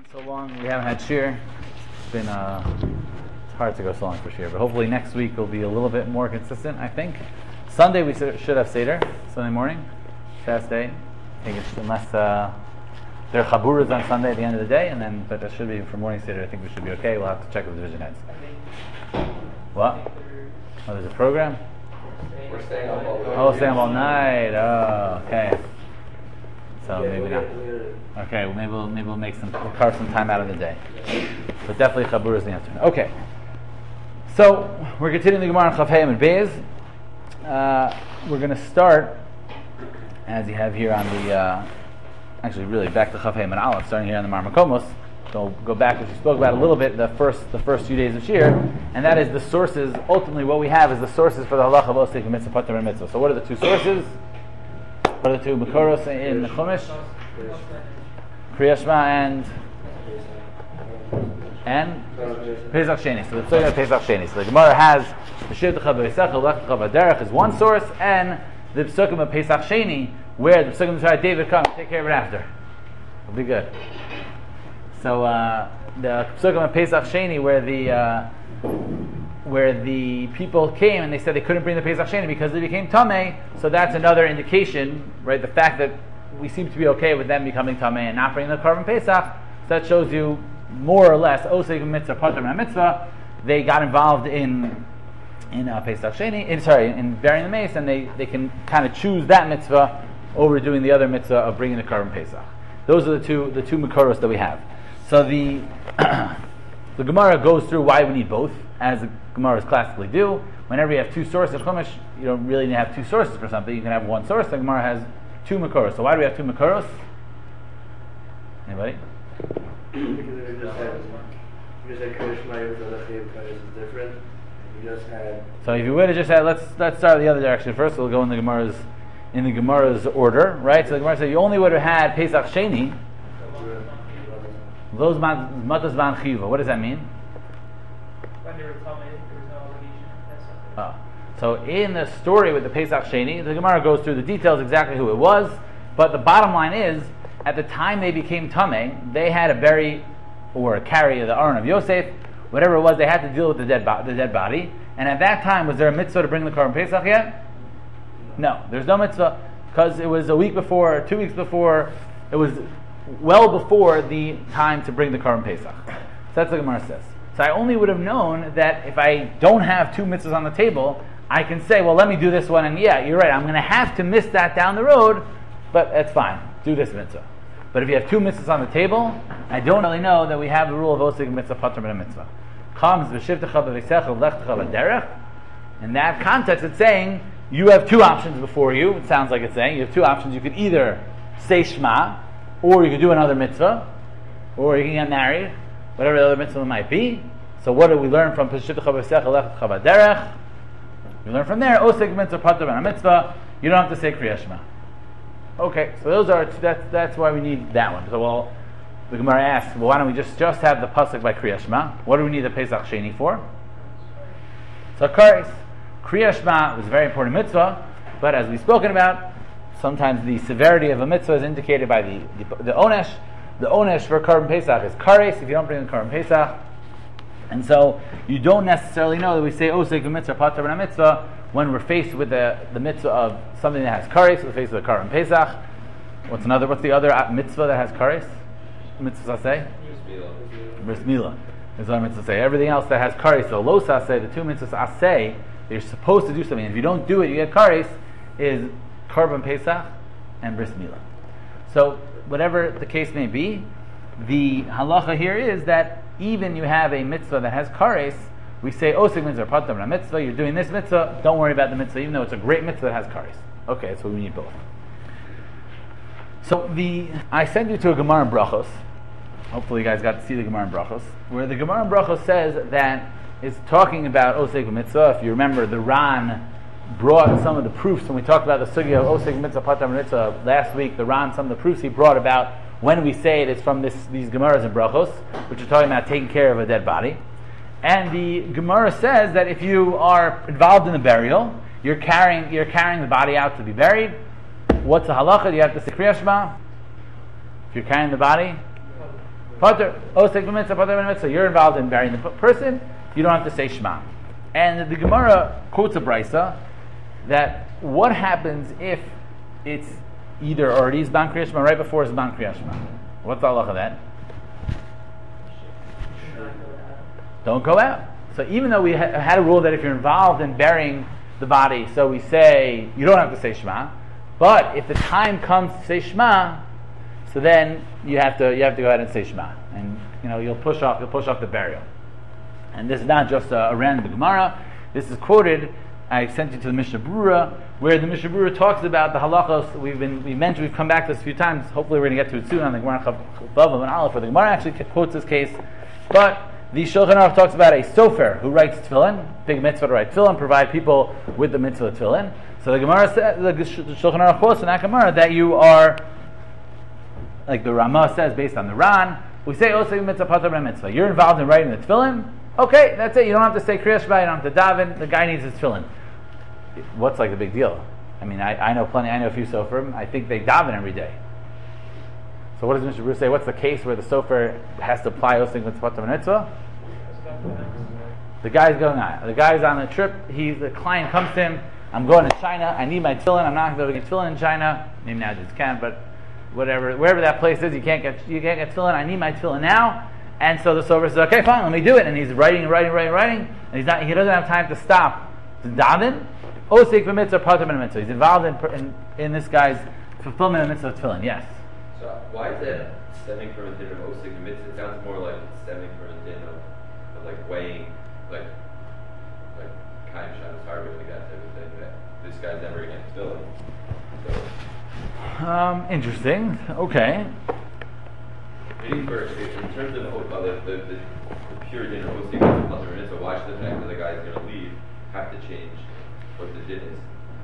So long we haven't had shir. It's been it's hard to go so long for shir, but hopefully next week will be a little bit more consistent. I think Sunday we should have seder. Sunday morning, fast day. I think it's unless there are chaburas on Sunday at the end of the day, but that should be for morning seder. I think we should be okay. We'll have to check with the division heads. What? Oh, there's a program. We're staying up all night. Oh, staying up all night. Oh, okay. So maybe not. Okay, well, maybe we'll carve some time out of the day. But definitely Chabur is the answer. Okay. So we're continuing the Gemara on Chaf Hayim and Beis. We're going to start, as you have here on the, actually really back to Chaf Hayim and Aleph, starting here on the Mar Makomos. So go back, as we spoke about a little bit, the first few days of Shir, and that is the sources. Ultimately, what we have is the sources for the halacha of osek mitzvah, pater and mitzvah. So what are the two sources? What are the two Makoros in the Chumash? Kriya Shema and Pesach Sheni. So the Tzorah of Pesach Sheni. So the Gemara has the Shivtecha B'Veisecha, Lechtcha B'Derech is one source, and the Psukim of Pesach Sheni, where the Psukim of David come and take care of it after. It'll be good. So the Psukim of Pesach Sheni, where the people came and they said they couldn't bring the Pesach Sheni because they became Tameh, so that's another indication, right? The fact that we seem to be okay with them becoming Tameh and not bringing the Korban Pesach, so that shows you more or less, Oseg Mitzvah, Pater Mitzvah, they got involved in Pesach Sheni, in burying the mace, and they can kind of choose that mitzvah over doing the other mitzvah of bringing the Korban Pesach. Those are the two Makoros that we have. So the Gemara goes through why we need both, as the Gemaras classically do. Whenever you have two sources of Chumash, you don't really need to have two sources for something. You can have one source. The Gemara has two Makoros. So why do we have two Makoros? Anybody? Because we just had Kodesh Mayim Zalachim Kodesh is different. We just had. So if you would have just had, let's start the other direction first. We'll go in the Gemara's order, right? So the Gemara said you only would have had Pesach Sheni. Those matas van chiva. What does that mean? When they were Tameh, there was no obligation. So in the story with the Pesach Sheni, the Gemara goes through the details exactly who it was, but the bottom line is, at the time they became Tameh, they had to bury or carry the Aron of Yosef, whatever it was, they had to deal with the dead body. And at that time, was there a mitzvah to bring the Korban Pesach yet? No, there's no mitzvah, because it was a week before, 2 weeks before, it was well before the time to bring the Korban Pesach. So that's what the Gemara says. So I only would have known that if I don't have two mitzvahs on the table, I can say, well, let me do this one, and yeah, you're right, I'm going to have to miss that down the road, but that's fine, do this mitzvah. But if you have two mitzvahs on the table, I don't really know that we have the rule of oseg mitzvah, pater mitzvah. Comes v'shivtecha b'veisecha lechtcha b'derech. In that context, it's saying you have two options before you. It sounds like it's saying you have two options. You could either say Shema, or you could do another mitzvah, or you can get married, whatever the other mitzvah might be. So what do we learn from Peshivtecha b'veisecha lechtcha b'derech? We learn from there oseg mitzvah, pater mitzvah. You don't have to say Kriya Shema. Okay, so that's why we need that one. So the Gemara asks, well, why don't we just have the pasuk by Kriya Shema? What do we need the Pesach Sheni for? So Kriya Shema was a very important mitzvah, but as we've spoken about, sometimes the severity of a mitzvah is indicated by the onesh. The onesh for Korban Pesach is kares if you don't bring the Korban Pesach, and so you don't necessarily know that we say oseg mitzvah pater mitzvah when we're faced with the mitzvah of something that has kares. We're faced with a Korban Pesach. What's the other mitzvah that has kares? Mitzvah say? Bris Milah is what mitzvah say. Everything else that has kares, so lo saseh, the two mitzvahs aseh, you're supposed to do something. If you don't do it, you get kares, is Korban Pesach and Bris Milah. So whatever the case may be, the halacha here is that even you have a mitzvah that has kares, we say oseg mitzvah pater mitzvah. You're doing this mitzvah. Don't worry about the mitzvah, even though it's a great mitzvah that has kares. Okay, so we need both. So I sent you to a Gemara in Brachos. Hopefully you guys got to see the Gemara in Brachos, where the Gemara in Brachos says that it's talking about oseg mitzvah. If you remember, the Ran brought some of the proofs when we talked about the sugya of oseg mitzvah pater mitzvah last week. The Ran, some of the proofs he brought about when we say it is from these Gemaras in Brachos, which are talking about taking care of a dead body. And the Gemara says that if you are involved in the burial, you're carrying the body out to be buried. What's the halacha? Do you have to say Kriya Shema? If you're carrying the body, Pater, osek b'mitzvah, pater b'mitzvah. You're involved in burying the person. You don't have to say Shema. And the Gemara quotes a brisa that what happens if it's either already Zman Kriyas Shema right before Zman Kriyas Shema? What's the halacha of that? Don't go out. So even though we had a rule that if you're involved in burying the body, so we say you don't have to say Shema, but if the time comes to say Shema, so then you have to go ahead and say Shema, and you'll push off the burial. And this is not just a random Gemara. This is quoted. I sent you to the Mishnah Berurah, where the Mishnah Berurah talks about the halachos. We've come back to this a few times. Hopefully, we're going to get to it soon on the Gemara Chavav and Aleph. Where the Gemara actually quotes this case, but the Shulchan Aruch talks about a sofer who writes tefillin, big mitzvah to write tefillin, provide people with the mitzvah of tefillin. So the Gemara says, the Shulchan Aruch quotes in that Gemara that you are, like the Ramah says based on the Ran, we say osei mitzvah pater mitzvah. You're involved in writing the tefillin. Okay, that's it. You don't have to say Kriyas Shema. You don't have to daven. The guy needs his tefillin. What's like the big deal? I mean, I know plenty. I know a few soferim. I think they daven every day. So what does Mishnah Berurah say? What's the case where the sofer has to apply osei mitzvah pater mitzvah? The guy's going on. The guy's on a trip. The client comes to him. I'm going to China. I need my tefillin. I'm not going to be able to get tefillin in China. Maybe now I just can, but wherever that place is, you can't get tefillin. I need my tefillin now. And so the sofer says, okay, fine, let me do it. And he's writing, and he doesn't have time to stop to daven. Osek b'mitzvah, pater b'mitzvah. He's involved in this guy's fulfillment of mitzvah tefillin. Yes. So why is that stemming from a din of osek b'mitzvah? It sounds more like it's stemming from a din of like weighing, like kind of shadows harvest, like that type of thing. That this guy's never going to fill it. Interesting. Okay. Meaning first, in terms of the pure din of osek b'mitzvah, pater b'mitzvah, why should the fact that the guy's going to leave have to change what the din is?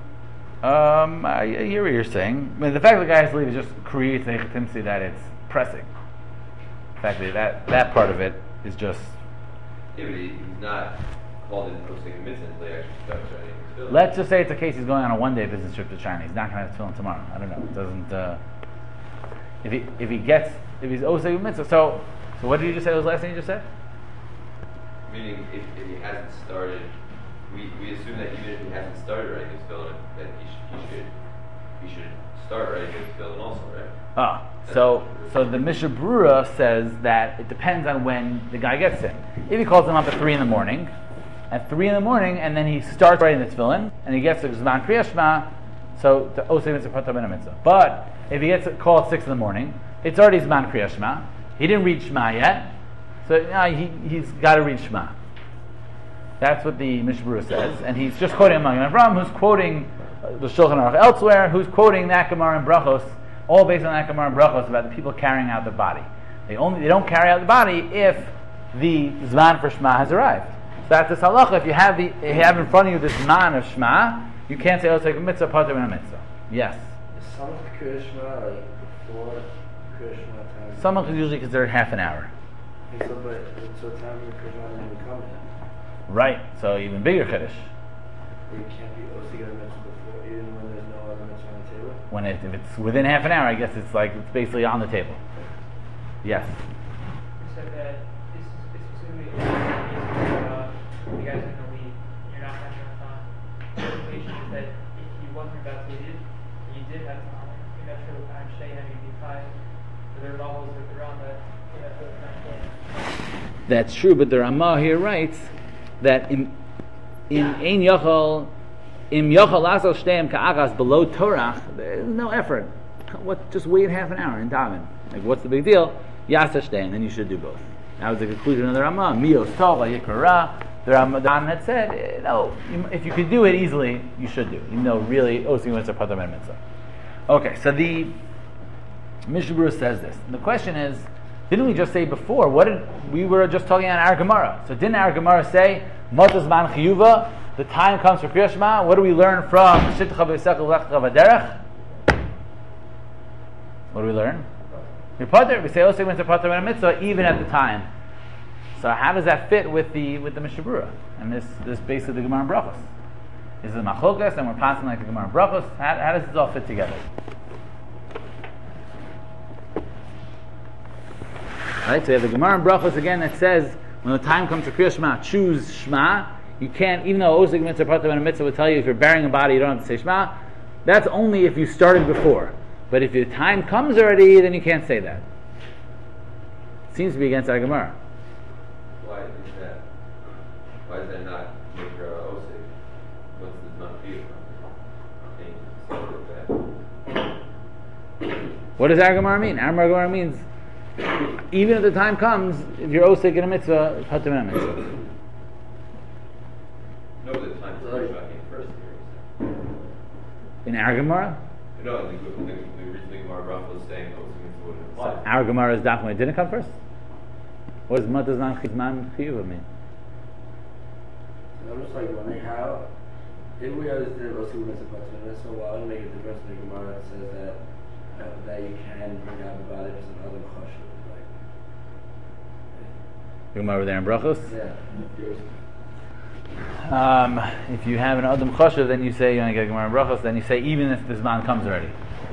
I hear what you're saying. I mean, the fact that the guy has to leave just creates a chitimsi that it's pressing. In fact, that part of it is just. Yeah, but he's not called in osek b'mitzvah until he actually starts writing. Let's just say it's a case he's going on a one-day business trip to China. He's not going to have tefillin tomorrow. I don't know. It doesn't. If he's osek b'mitzvah. So what did you just say? What was the last thing you just said? Meaning, if he hasn't started, we assume that even if he hasn't started writing his tefillin, that he should start writing his tefillin also, right? So the Mishnah Berurah says that it depends on when the guy gets in. If he calls him up at 3 in the morning, and then he starts writing the tefillin, and he gets to Zman Kriyas Shema, so the osei mitzvah pater mitzvah. But if he gets a call at 6 in the morning, it's already Zman Kriyas Shema. He didn't read Shema yet, so he's got to read Shema. That's what the Mishnah Berurah says, and he's just quoting among Avram, who's quoting the Shulchan Aruch elsewhere, who's quoting that Gemara in Brachos, all based on that Gemara in Brachos about the people carrying out the body. They don't carry out the body if the Zman for Shema has arrived. So that's this halacha. If you have in front of you this Zman of Shema, you can't say osek mitzvah pater mitzvah. Yes. Is Samach Kriyas Shema like before Kriyas Shema time? Samach is usually considered half an hour. So time when Kriyas Shema doesn't even come yet. Right, so even bigger chiddush. You can't be osek mitzvah before, even when there's no other mitzvah on the table? If it's within half an hour, I guess it's basically on the table. Yes. You said that this is specifically the guy's going to leave, and you're not having enough time. The implication is that if you wasn't about to leave, you did have time, you're not sure what time Shay had to be tied. So there are levels that they're on that you have to time. That's true, but the Ramah here writes that in Ein Yochel Im Yochel Lasel Shteim Ka'agas below Torah, there's no effort. Just wait half an hour in daven. Like, what's the big deal? Yasa Shteim, then you should do both. That was the conclusion of the Ramah. Mios Tov Yikara. The Ramah had said, if you could do it easily, you should do. Even though really osek mitzvah pater mitzvah. Okay, so the Mishnah Berurah says this. And the question is, didn't we just say before? We were just talking on our Gemara. So didn't our Gemara say Matas Man Chiyuva? The time comes for Kriyas Shema. What do we learn from Shitcha B'Yisrael Lechcha V'Derech? What do we learn? We say osek mitzvah pater mitzvah even at the time. So how does that fit with the Mishnah Berurah and this basically the Gemara in Brachos? Is it Machokas and we're passing like the Gemara in Brachos? How does this all fit together? Right? So you have the Gemara in Brachos again that says when the time comes to Kriya Shema, choose Shema. You can't, even though Osik Mitzvah Patur Ben Mitzvah would tell you if you're burying a body, you don't have to say Shema. That's only if you started before. But if your time comes already, then you can't say that. Seems to be against our Gemara. Why is that? Why is that not Mikra Osik? What's the non-fear? What does our Gemara mean? Our Gemara means even if the time comes, if you're Osik in a mitzvah, Patur Ben Mitzvah. No, the time is first here. In our Gemara? No, the reasoning Gemara Rafa was saying Osik Mitzvah wouldn't apply. Our Gemara is definitely it didn't come first. What does Matas Nan Chizman Chiyuva mean? I'm just like wondering how, if we understand Osik Mitzvah Patur Ben Mitzvah, why would it make a difference in the Gemara that says that you can bring out the body as another chashuv? The Gemara over there in Brachos? Yeah. If you have an Adam Choshev, then you say you want to get a Gemara in Brachos, then you say even if the Zman comes already.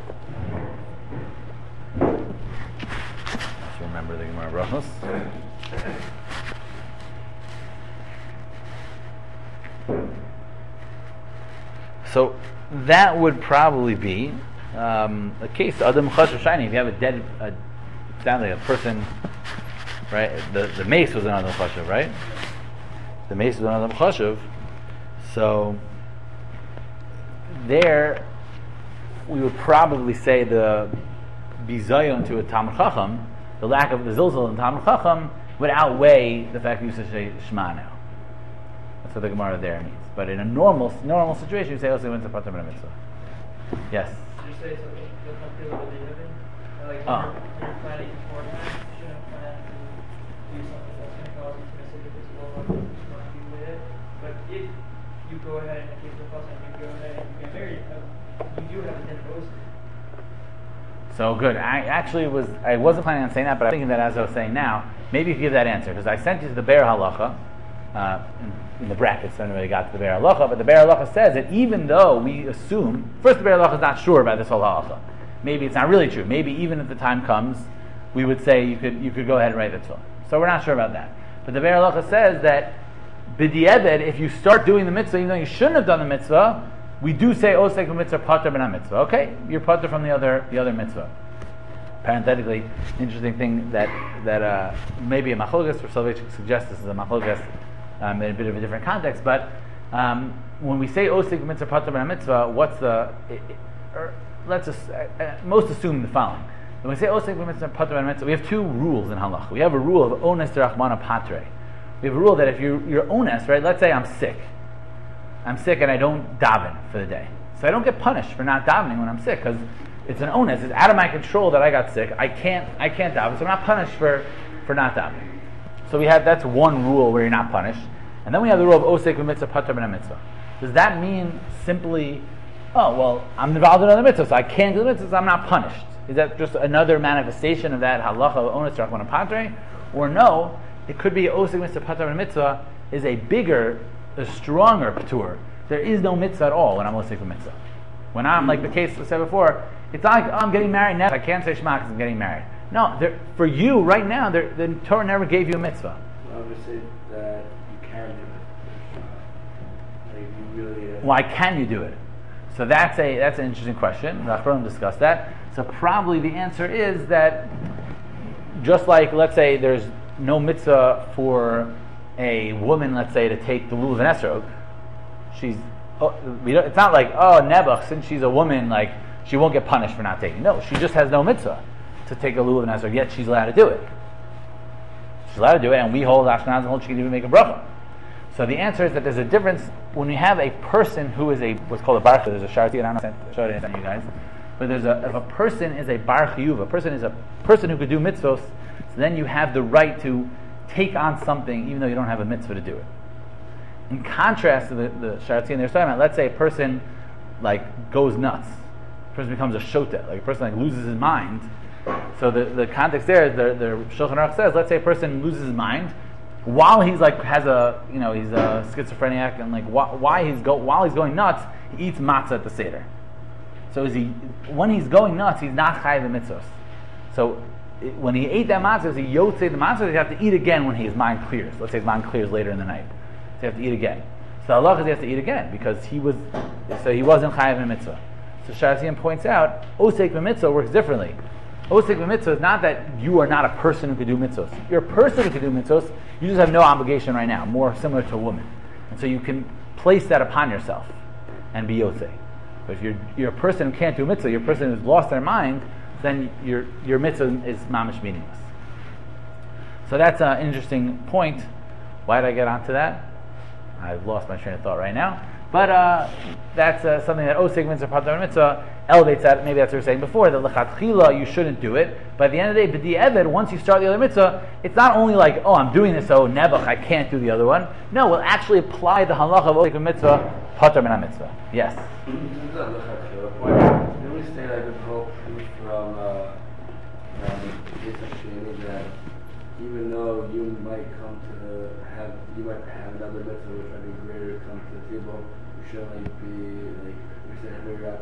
Let's remember the Gemara in Brachos. So that would probably be a case Adam Choshev Shiny. If you have a dead, sounds like a person, right? The mace was an Adam Choshev, right? The mace was an Adam Choshev. So there, we would probably say the bizayon to a Talmud Chacham, the lack of the zilzal in Talmud Chacham, would outweigh the fact that you say Shema now. That's what the Gemara there means. But in a normal situation, you say also went to Patur Ben Mitzvah. Yes. Did you say something that's not clear what they live in? Like when you're planning beforehand, you shouldn't plan to do something that's going to cause you to miss it if it's low level, you want to be with it. But if you go ahead and keep the fuss and you go ahead and you get married, you do have a different Osik. So good. I wasn't planning on saying that, but I'm thinking that as I was saying now, maybe you could give that answer because I sent you to the Be'er Halacha in the brackets. So anybody got to the Be'er Halacha, but the Be'er Halacha says that even though we assume first the Be'er Halacha is not sure about this whole halacha. Maybe it's not really true. Maybe even if the time comes, we would say you could go ahead and write the tefillah. So we're not sure about that. But the Be'er Halacha says that b'di'eved, if you start doing the mitzvah, even though you shouldn't have done the mitzvah, we do say osek mitzvah patur ben mitzvah. Okay, you're patur from the other mitzvah. Parenthetically, interesting thing that maybe a machlokas for Soloveitchik suggests this is a machlokas in a bit of a different context. But when we say osek mitzvah patur ben mitzvah, what's the? Let's just most assume the following. When we say osek mitzvah patur ben mitzvah, we have two rules in halach. We have a rule of ones derachmana patre. We have a rule that if you're ones, right? Let's say I'm sick and I don't daven for the day, so I don't get punished for not davening when I'm sick because it's an onus. It's out of my control that I got sick. I can't daven, so I'm not punished for not davening. So that's one rule where you're not punished, and then we have the rule of osek mitzvah patur ben mitzvah. Does that mean simply, oh well, I'm involved in another mitzvah, so I can't do the mitzvah, so I'm not punished? Is that just another manifestation of that halacha of onus derachmana patre, or no? It could be osek mitzvah patur ben mitzvah is a stronger patur. There is no mitzvah at all when I'm osek mitzvah. When I'm, like the case I said before, it's not like, oh, I'm getting married now, I can't say Shema because I'm getting married. No, for you right now, the Torah never gave you a mitzvah. Obviously, that you can do it. Like you really. Why can you do it? So that's an interesting question. Rachbanim discussed that. So probably the answer is that just like, let's say, there's no mitzvah for a woman, let's say, to take the lulav and esrog. It's not like, oh, Nebuch, since she's a woman, like she won't get punished for not taking. No, she just has no mitzvah to take a lulav and esrog. Yet she's allowed to do it. She's allowed to do it, and we hold Ashkenazim hold she can even make a bracha. So the answer is that there's a difference when you have a person who is what's called a bar. There's a sharti, and I don't know if I showed it to you guys, but if a person is a bar chiyuv, a person is a person who could do mitzvos, so then you have the right to take on something even though you don't have a mitzvah to do it. In contrast to the sharti, and they're talking about, let's say a person like goes nuts, a person becomes a shota, like a person like loses his mind. So the context there is the Shulchan Aruch says, let's say a person loses his mind while he's like he's a schizophrenic, and like while he's going nuts, he eats matzah at the seder. So when he's going nuts, he's not chayav the mitzvos. So when he ate that matzah, he yotzei the matzah. He has to eat again when his mind clears. Let's say his mind clears later in the night, so he has to eat again. So Allah is he has to eat again because he wasn't chayav in mitzvah. So Sharazian points out osek b'mitzvah works differently. Osek b'mitzvah is not that you are not a person who can do mitzvahs. You're a person who can do mitzvahs. You just have no obligation right now, more similar to a woman, and so you can place that upon yourself and be yotzei. But if you're a person who can't do mitzvah, you're a person who's lost their mind, then your mitzvah is mamish meaningless. So that's an interesting point. Why did I get onto that? I've lost my train of thought right now. But that's something that oseg mitzvah pater mitzvah elevates that. Maybe that's what we were saying before, that lechatchila you shouldn't do it. But at the end of the day, b'di eved, once you start the other mitzvah, it's not only like, oh, I'm doing this, so nebuch, I can't do the other one. No, we'll actually apply the halacha of oseg mitzvah pater mitzvah. Yes. Didn't we say like the whole proof from Pesach Sheni that even though you might have another mitzvah which might be greater come to the table, you shouldn't like be like we said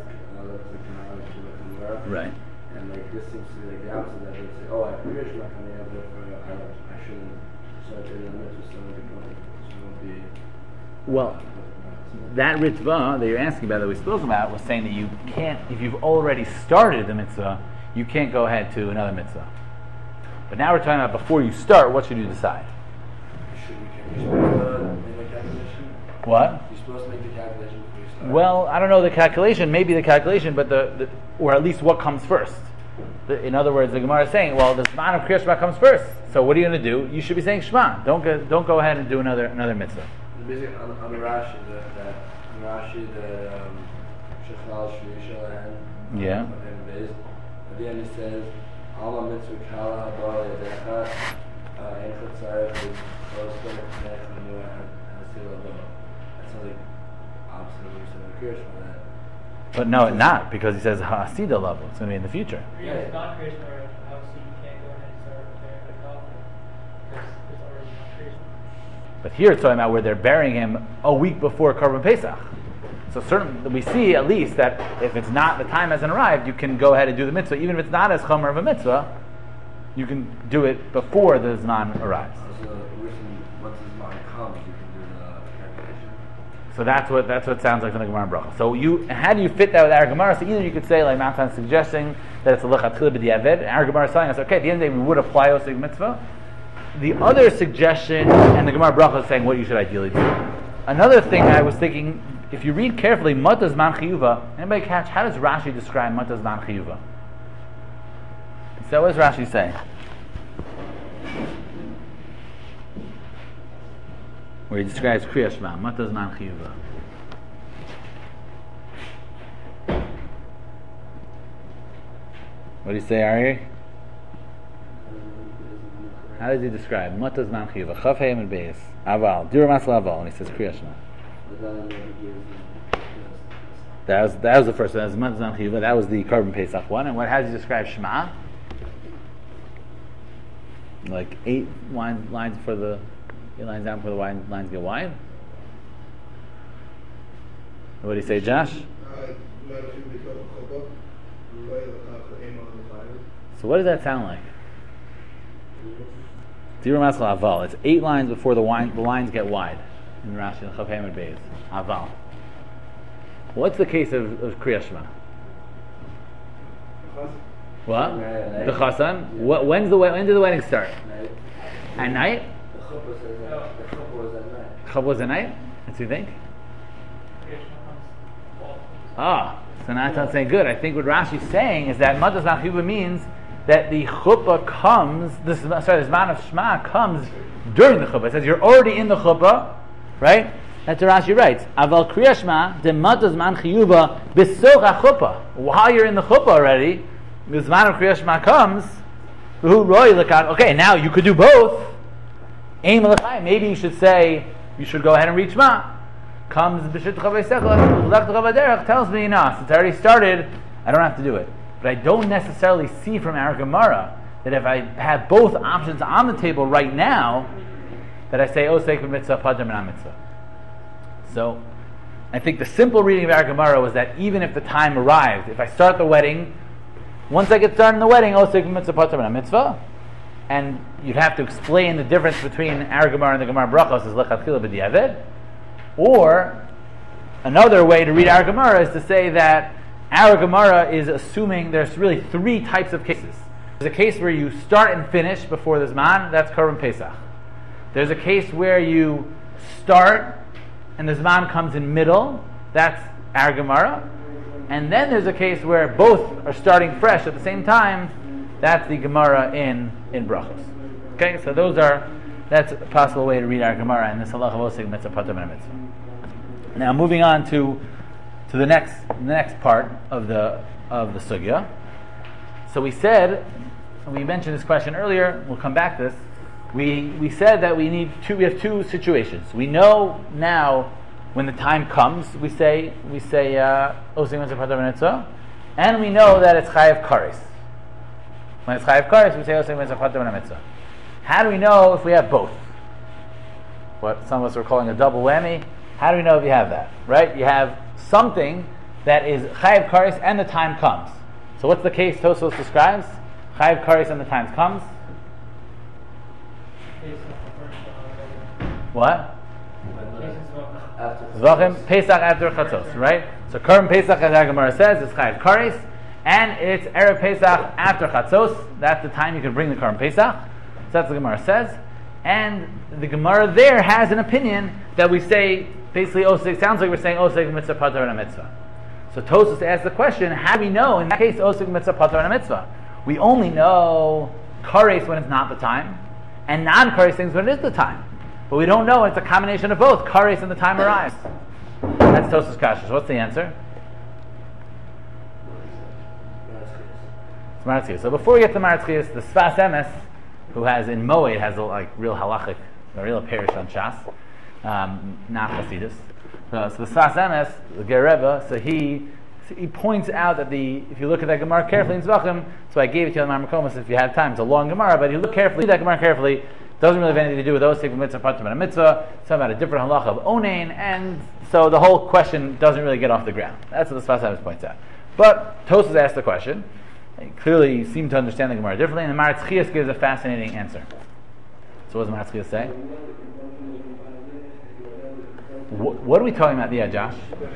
Right. And like this seems to be like the opposite that they say, oh, I figured it's not coming out, therefore I shouldn't start doing the mitzvah, so it won't be. Well, that ritva that you're asking about, that we spoke about, was saying that you can't, if you've already started the mitzvah, you can't go ahead to another mitzvah. But now we're talking about before you start, what should you decide? You're supposed to make the calculation? What? You're supposed to make the calculation before you start? Well, I don't know the calculation, maybe the calculation, but or at least what comes first. In other words, the Gemara is saying, well, the Zman of Kriyat Shema comes first. So what are you going to do? You should be saying Shema. Don't go ahead and do another mitzvah. Basically, on the Rashi, the Shechal Shri Shalahan. Yeah. At the end, he says, Alma mitzvah kala haba yadecha ein chatzarech is close to the connect and you have to love. That sounds like opposite of what you said in Kriyash for that. But no, not, because he says Ha'asida level. It's going to be in the future. Yeah, it's not creation or house, so you can't go ahead and start preparing the coffee because there's already not creation. But here it's talking about where they're burying him a week before Korban Pesach. So certainly we see at least that if it's not, the time hasn't arrived, you can go ahead and do the mitzvah. Even if it's not as chomer of a mitzvah, you can do it before the Zman arrives. So once the Zman comes, you can do the calculation. So that's what it sounds like from the Gemara Bracha. So how do you fit that with our Gemara? So either you could say, like Matan suggesting, that it's a lechatchila b'diavad. Our Gemara is telling us, okay, at the end of the day, we would apply oseg mitzvah. The other suggestion, and the Gemara Bracha is saying what you should ideally do. Another thing I was thinking, if you read carefully, Mata Zman Chiyuva, anybody catch, how does Rashi describe Mata Zman Chiyuva? So what does Rashi say? Where he describes Kriya Shema, Mata Zman Chiyuva. What do you say, Ari? How does he describe Mata Zman Chiyuva? Chav Hayim and Beis, Aval, Dira Masla Aval, and he says Kriya Shema. That was the first one. That was Mata Zman Chiyuva. That was the Korban Pesach one. And how does he describe Shema? Like 8 lines for the 8 lines down before the lines get wide. What do you say, Josh? So what does that sound like? Aval. It's 8 lines before the lines get wide in Rashi and Chav Hamid Beis. Aval. What's the case of Kriya Shema? What? The Chasan? When did the wedding start? At night? The chuppah says that. The chuppah was at night. Chuppah was at night? That's what you think? So now it's saying good. I think what Rashi's saying is that Mata Zman Chiyuva means that the chuppah comes, the Zman of Shema comes during the chuppah. It says you're already in the chuppah, right? That's what Rashi writes. Aval Kriya Shema de Mata Zman Chiyuva b'soch ha-chuppah. While you're in the chuppah already, the Zman of Kriya Shema comes. Okay, now you could do both. Maybe you should say, you should go ahead and read Shema. Comes B'shit Chavei Sechel, tells me, no, since I already started, I don't have to do it. But I don't necessarily see from our Gemara that if I have both options on the table right now, that I say, Osek b'mitzvah, Pater min mitzvah. So, I think the simple reading of our Gemara was that even if the time arrived, if I start the wedding Once I get started in the wedding, osik mitzvah pater min mitzvah, and you'd have to explain the difference between our Gemara and the Gemara Brachos is lechatchila b'diavad. Or another way to read our Gemara is to say that our Gemara is assuming there's really three types of cases. There's a case where you start and finish before the Zman, that's Korban Pesach. There's a case where you start and the Zman comes in middle, that's our Gemara. And then there's a case where both are starting fresh at the same time, that's the Gemara in Brachos. Okay, so that's a possible way to read our Gemara in this halacha of osik mitzvah pater min mitzvah. Now moving on to the next part of the sugya. So we said, and we mentioned this question earlier, we'll come back to this. We said that we have two situations. We know now when the time comes, we say osik mitzvah pater min mitzvah, and we know that it's chayav kares. When it's chayav kares, we say osik mitzvah pater min mitzvah. How do we know if we have both? What some of us are calling a double whammy. How do we know if you have that? Right? You have something that is chayav kares and the time comes. So what's the case Tosfos describes? Chayav kares and the time comes. What? Zvachim Pesach after Chatzos, right? So Korban Pesach, as our Gemara says, is chayav kares, and it's Erev Pesach after Chatzos. That's the time you can bring the Korban Pesach. So that's what the Gemara says. And the Gemara there has an opinion that we say, basically, osik, sounds like we're saying osik mitzvah pater and a mitzvah. So Tosfos asks the question, how do we know, in that case, osik mitzvah pater and a mitzvah? We only know kares when it's not the time, and non-kares things when it is the time. But we don't know, it's a combination of both. Kares and the time arrives. That's Tosfos Kasha. So what's the answer? It's Maratzias. So before we get to Maratzias, the Sfas Emes, who has in Moed has a real halachic, a real parish on Shas, not Hasidus. So the Sfas Emes, the Ger Rebbe, so he points out that if you look at that Gemara carefully in Zvachim, so I gave it to you on Mar Makomas if you have time. It's a long Gemara, but if you look carefully, that Gemara carefully, it doesn't really have anything to do with osik mitzvah pater min mitzvah. It's about a different halacha of onein, and so the whole question doesn't really get off the ground. That's what the Sfas Emes points out. But Tosfos asked the question. Clearly seem to understand the Gemara differently, and the Maratzias gives a fascinating answer. So what does the Maratzias say? What are we talking about? Yeah, Josh?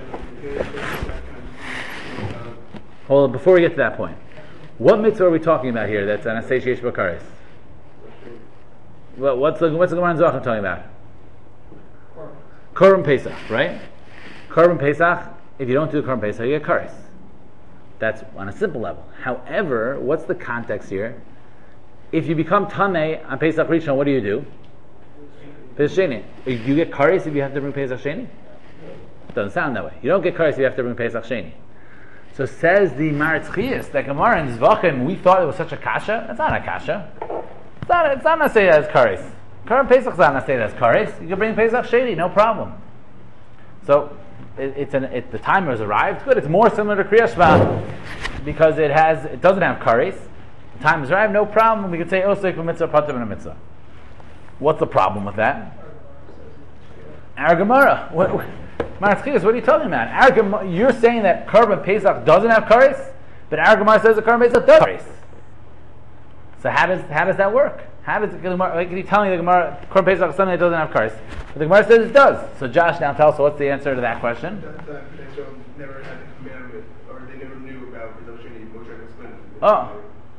Well, before we get to that point, what mitzvah are we talking about here that's an asay sheish b'kares? Well, what's the Gemara in Zvachim talking about? Korban Pesach, right? Korban Pesach, if you don't do Korban Pesach, you get kares. That's on a simple level. However, what's the context here? If you become Tameh on Pesach Rishon, what do? Pesach Sheni. You get kares if you have to bring Pesach Sheni? Doesn't sound that way. You don't get kares if you have to bring Pesach Sheni. So says the Maratzias, that Gemara in Zvachim, we thought it was such a kasha. It's not a kasha. It's not a say that it's kares. Korban Pesach is not a say that's kares. You can bring Pesach Sheni, no problem. So the timer has arrived. Good. It's more similar to Kriya Shema because it doesn't have kares. The time has arrived. No problem. We could say osik mitzvah pater min mitzvah. What's the problem with that? Our Gemara. Maratzias, what are you talking about? You're saying that Korban Pesach doesn't have kares, but our Gemara says that Korban Pesach does have kares. So how does that work? How does can you tell me the Gemara Korban Pesach is something that doesn't have kares? But the Gemara says it does. So Josh, now tell us what's the answer to that question? That never had the commandment, or they never knew about Pesach Sheni. Moshe explained it. Oh,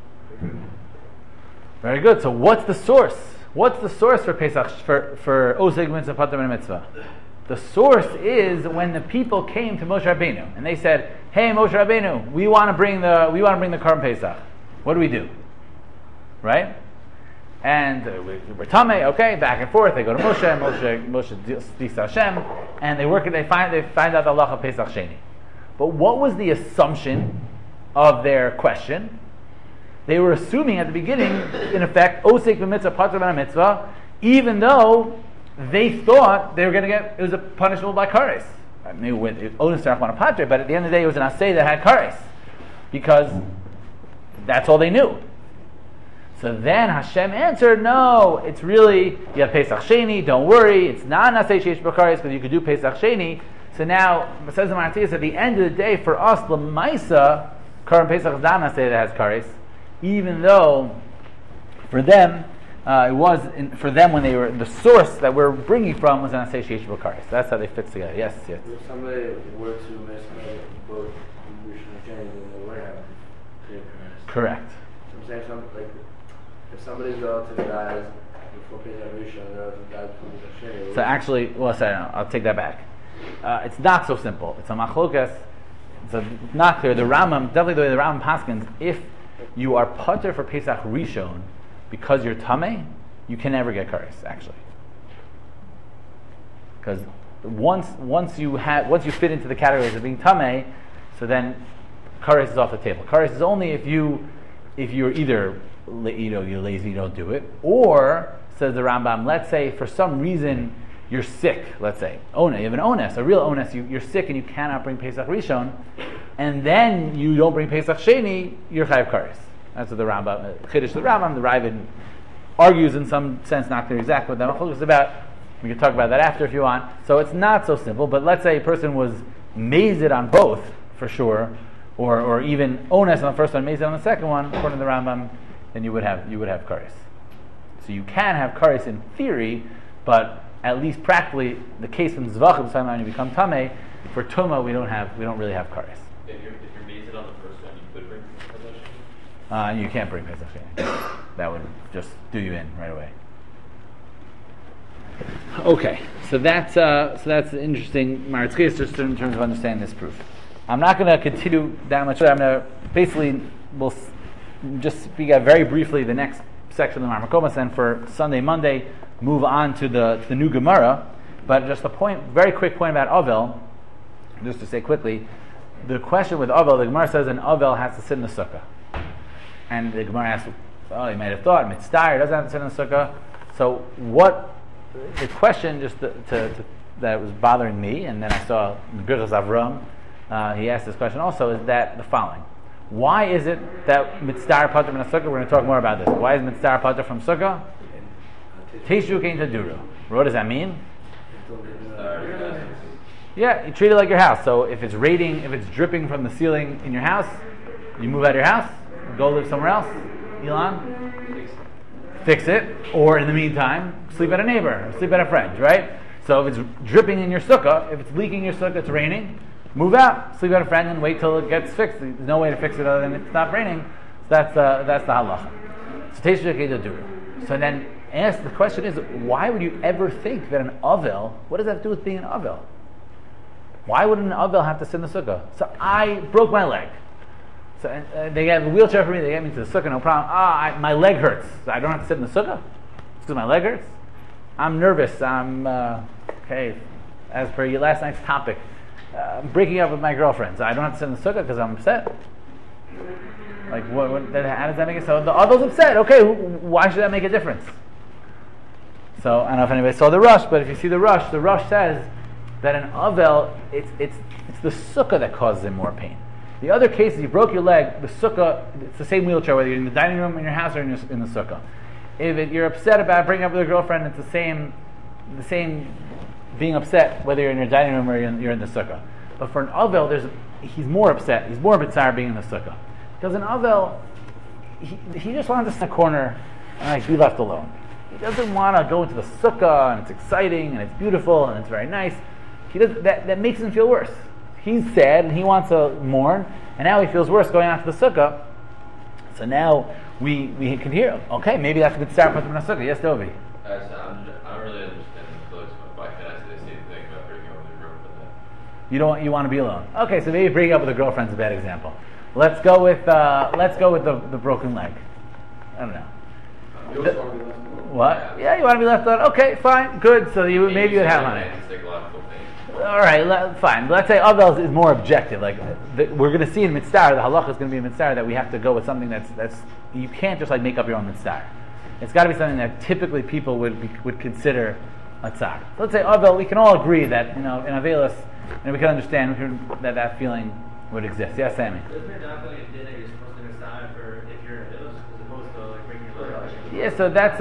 very good. So what's the source? What's the source for Pesach for osik mitzvah pater min mitzvah? The source is when the people came to Moshe Rabbeinu and they said, "Hey, Moshe Rabbeinu, we want to bring the Korban Pesach. What do we do?" Right? And we're Tameh, okay, back and forth. They go to Moshe speaks to Hashem, and they find out the halacha of Pesach Sheni. But what was the assumption of their question? They were assuming at the beginning, in effect, osik b'mitzvah pater min mitzvah, even though they thought they were going to get, it was a punishable by kares. Maybe with onus on a patre, but at the end of the day, it was an asay that had kares, because that's all they knew. So then Hashem answered, no, it's really, you have Pesach Sheni, don't worry, it's not an asay sheish b'kares, but you could do Pesach Sheni. So now, says the Maratzias, at the end of the day, for us, l'maisa, Karim Pesach Dana say that has kares, even though for them for them when they were the source that we're bringing from was an association with kares. That's how they fit together. Yes. If somebody were to miss both Rishon and Sheni, then they would have clear kares. Correct. So I'm saying if somebody's relative dies before Pesach Rishon, the relative dies before Pesach Sheni. So actually, I'll take that back. It's not so simple. It's a machlokas. It's not clear. The Rambam, definitely the way the Rambam paskins, if you are pater for Pesach Rishon because you're tamei, you can never get kares actually. Because once you fit into the categories of being tamei, so then kares is off the table. Kares is only if you're either you're lazy, you don't do it, or says the Rambam, let's say for some reason you're sick, let's say, you have an onus, a real onus, you're sick and you cannot bring Pesach Rishon, and then you don't bring Pesach Sheni, you're chayav kares. That's what the Rambam, Chiddush the Rambam, the Ravid argues in some sense, not clear exactly what that machlokas is about. We can talk about that after if you want. So it's not so simple, but let's say a person was mazed on both, for sure, or even onus on the first one, mazed on the second one, according to the Rambam, then you would have kares. So you can have kares in theory, but at least practically, the case in Zvachim, when you become Tameh, for Tumah we don't really have kares. If you're mazed on the first one, you could bring Pesach Sheni? You can't bring Pesach Sheni. That would just do you in right away. Okay, so that's interesting. Maritzchis, just in terms of understanding this proof. I'm not going to continue that much. I'm going to we'll just speak out very briefly the next section of the Marmakomas, and for Sunday, Monday, move on to the new Gemara. But just very quick point about Avel, just to say quickly, the question with Avel, the Gemara says an Avel has to sit in the sukkah. And the Gemara asks, well, you might have thought, Mitzvah doesn't have to sit in the sukkah. So the question just that was bothering me, and then I saw Birchas Avram, he asked this question also, is that the following. Why is it that Mitzvah Pater from the sukkah? We're going to talk more about this. Why is Mitzvah Pater from sukkah? Teishu Kein Taduru. What does that mean? Yeah, you treat it like your house. So if it's raining, if it's dripping from the ceiling in your house, you move out of your house, go live somewhere else. Elon? Fix it. Or in the meantime, sleep at a neighbor, or sleep at a friend, right? So if it's dripping in your sukkah, if it's leaking in your sukkah, it's raining, move out, sleep at a friend, and wait till it gets fixed. There's no way to fix it other than it's not raining. So that's the halacha. So Teishu Kein Taduru. So then the question is, why would you ever think that an Avel, what does that have to do with being an Avel? Why would an Avel have to sit in the sukkah? So I broke my leg. So they have a wheelchair for me, they get me to the sukkah, no problem. My leg hurts. So I don't have to sit in the sukkah? It's because my leg hurts? I'm nervous. I'm, okay, as per your last night's topic, I'm breaking up with my girlfriend. So I don't have to sit in the sukkah because I'm upset? Like, how does that make it? So the Avel's upset. Okay, why should that make a difference? So I don't know if anybody saw the Rush, but if you see the Rush says that an Avel, it's the sukkah that causes him more pain. The other cases, you broke your leg, the sukkah, it's the same wheelchair, whether you're in the dining room, in your house, or in the sukkah. If you're upset about breaking up with your girlfriend, it's the same being upset whether you're in your dining room or you're in the sukkah. But for an Avel, he's more upset, he's more bitzar being in the sukkah. Because an Avel, he just wants to sit in a corner and be left alone. He doesn't want to go into the sukkah, and it's exciting, and it's beautiful, and it's very nice. That makes him feel worse. He's sad, and he wants to mourn, and now he feels worse going out to the sukkah. So now we can hear, okay, maybe that's a good start putting in a sukkah. Yes, Dovi? I don't really understand the close, but why can't I say the same thing about breaking up with your girlfriend? You want to be alone. Okay, so maybe breaking up with a girlfriend's a bad example. Let's go with the broken leg. I don't know. What? Yeah, you want to be left alone. Okay, fine, good. So maybe you would have on it. All right, fine. Let's say Avel is more objective. Like we're going to see in Mitzvah, the halacha is going to be in Mitzvah that we have to go with something that's you can't just make up your own Mitzvah. It's got to be something that typically people would consider a tzar. So let's say Avel, we can all agree that in Avelis, and we can understand that feeling would exist. Yes, Sammy. Isn't it definitely a din that you're supposed to decide for if you're in Avelis as opposed to breaking your leg? Yeah, so that's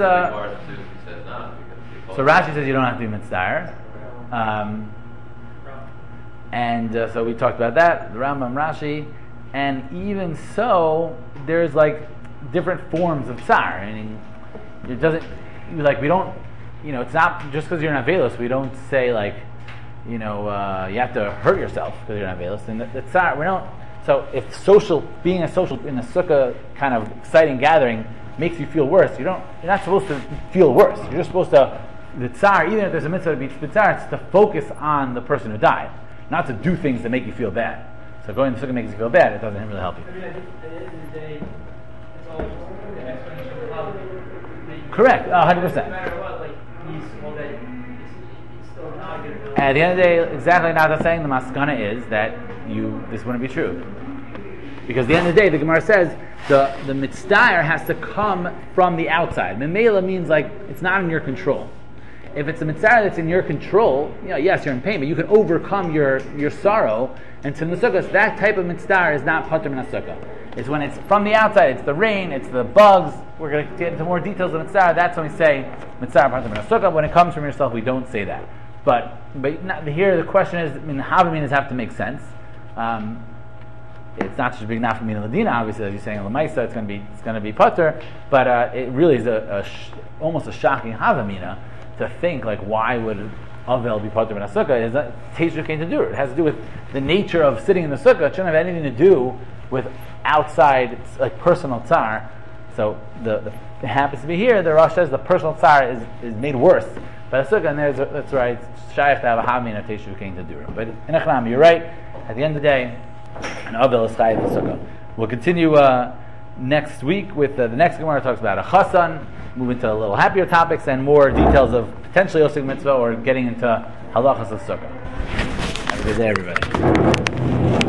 so Rashi says you don't have to be Mitzvah. And so we talked about that, the Rambam, Rashi, And even so, there's like different forms of tsar. I mean, it doesn't, like, we don't, it's not just because you're in Avelos, we don't say like, you have to hurt yourself because you're in Avelos. And the tsar, we don't. So if being a social in a sukkah kind of exciting gathering makes you feel worse, you're not supposed to feel worse. You're just supposed to, the tsar, even if there's a mitzvah to be tsar, it's to focus on the person who died, not to do things that make you feel bad. So going to the sukkah makes you feel bad, it doesn't really help you. I mean, I think at the end of the day, it's all just an explanation of how Correct, 100%. No matter what, like, he's all that, it's still not going to. At the end of the day, exactly not the saying, the maskana is that this wouldn't be true. Because at the end of the day, the Gemara says, the mitzdayer has to come from the outside. Memela means like, it's not in your control. If it's a mitzdayer that's in your control, yes, you're in pain, but you can overcome your sorrow. And in the sukkah, that type of mitzdayer is not patur min sukkah. It's when it's from the outside, it's the rain, it's the bugs. We're going to get into more details of mitzdayer. That's when we say mitzdayer patur min sukkah. When it comes from yourself, we don't say that. But here the question is, havaminas have to make sense. It's not just a big nafkamina ladina, obviously, as you're saying, lamaisa, it's going to be patur, but it really is almost a shocking havamina to think like, why would avel be patur min sukkah? Is that teishu came to do it? It has to do with the nature of sitting in the sukkah. It shouldn't have anything to do with outside, like personal tsar. So it happens to be here. The Rosh says the personal tsar is made worse by the sukkah, and that's right. It's shy to have a havamina teishu came to do it. But in Echnam, you're right. At the end of the day, an avel is chayiv sukkah. We'll continue next week with the next Gemara talks about a chasan, move into a little happier topics and more details of potentially osig mitzvah or getting into halachas of sukkah. Have a good day, everybody.